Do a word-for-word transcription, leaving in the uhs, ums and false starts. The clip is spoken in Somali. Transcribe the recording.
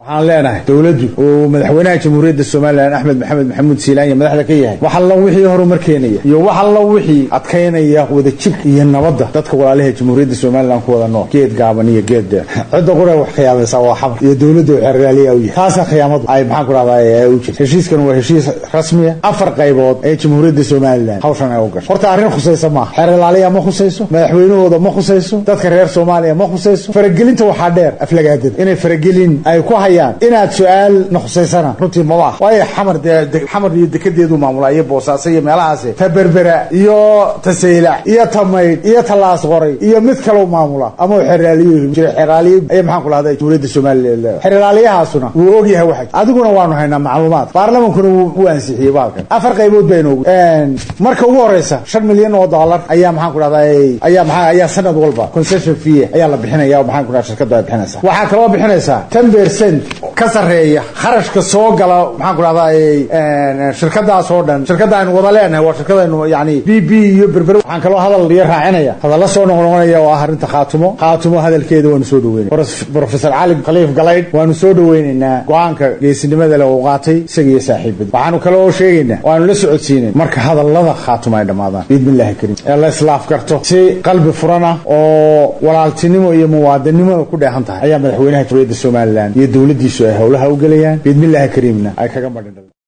waxaan leenahay dawladdu oo madaxweynaha jamhuuriyadda Soomaaliland Axmed Maxamed Maxamuud Siilaan iyo madaxda ka yahay waxa la wixii horumar keenaya iyo waxa la wixii adkaynaya wada jib iyo nabadda dadka walaalaha jamhuuriyadda Soomaaliland ku wada nool geed gaaban iyo geed dheer cid qura wax khiyaamaysa waa xab iyo dawladdu xirraaliya u yahay taas khiyaamadu ay maxaan ku raadayay u jirto heshiiskan waa heshiis rasmi ah afar qaybood ee jamhuuriyadda Soomaaliland hawshan ay u gashay horta arrin khusaysa ma xirraaliya ma khusayso madaxweynahooda ma khusayso dadka reer Soomaaliya ma khusayso faragelinta waxa dheer aflagaadid inay faragelin ay ku hayaan inaad su'aal naxusaysana runtii ma wax way xamar xamar iyo dekedeedu maamulaya boosaas iyo meelahaas taberbera iyo tasayla iyo tamayd iyo talaas qoray iyo mid kale oo maamula ama xiraaliyo jira xiraaliyo ay maxaan ku lahaaday jamhuuriyadda Soomaaliland xiraaliyahaasuna wuu og yahay waxa adiguna waanu haynaa macluumaad baarlamaankuna wuu ansixiyay baalkan afar qaybood baynu een marka ugu horeysa shan milyan oo dollar ayaa maxaan ku lahaaday ayaa maxaa ayaa sanad walba concession fee ayaa la bixinayaa maxaan ku lahaaday shirkadda bixinaysa waxa kale oo bixinaysa ten percent ka sareeya kharashka soo gala maxaan ku lahaaday een shirkadaas oo dhan shirkadaan wada leenahay waa shirkadaynu yaani B B iyo berber waxaan kale hadal iyo raacinaya hadal soo noqonaya oo arinta qaatumo qaatumo hadalkeeda waanu soo dhaweynay professor Ali Khaliif Galayd waanu soo dhaweynaynaa go'aanka geesinimada leh oo qaatay isaga saaxiibada waxaanu kale oo sheegaynaa waanu la socodsiinay marka hadalada qaatumo ay dhamaadaan bismillaah kariim Allah islaaf karto si qalbi furana oo walaaltinimo iyo muwaadinimo ku dheehan tahay ayaa madaxweynaha jamhuuriyadda Soomaaliland iyo dawladdiisu ay howlaha u galayaan bismillaah kariimna ay kaga badhin